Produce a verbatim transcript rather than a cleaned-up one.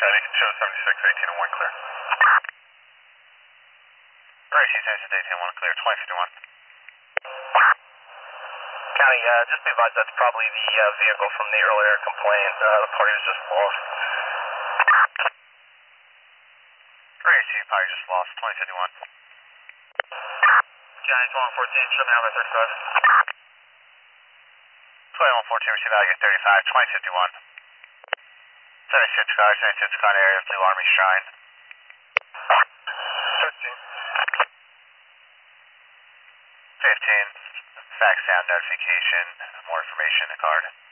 County, show seventy-six, eighteen and one clear. Right, she's eighteen and one clear, twenty fifty-one. County, uh, just be advised that's probably the uh, vehicle from the earlier complaint. Uh, the party was just lost. Right, she probably just lost, twenty fifty-one. County twenty-one fourteen, show me number thirty-five. twenty-one fourteen, receive value thirty-five, twenty fifty-one. seventy-six car, seventy-six car area, Blue Army Shrine. thirteen. fifteen, fax sound notification, more information in the card.